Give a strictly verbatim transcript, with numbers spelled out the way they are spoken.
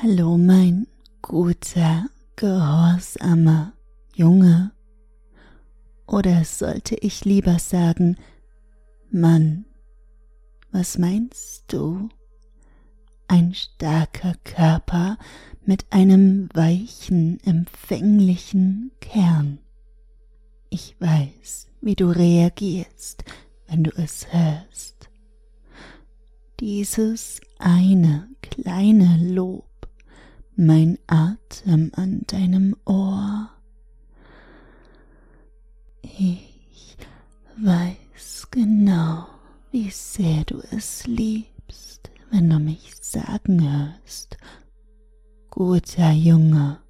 Hallo, mein guter, gehorsamer Junge. Oder sollte ich lieber sagen, Mann, was meinst du? Ein starker Körper mit einem weichen, empfänglichen Kern. Ich weiß, wie du reagierst, wenn du es hörst. Dieses eine kleine Lob, mein Atem an deinem Ohr. Ich weiß genau, wie sehr du es liebst, wenn du mich sagen hörst, guter Junge,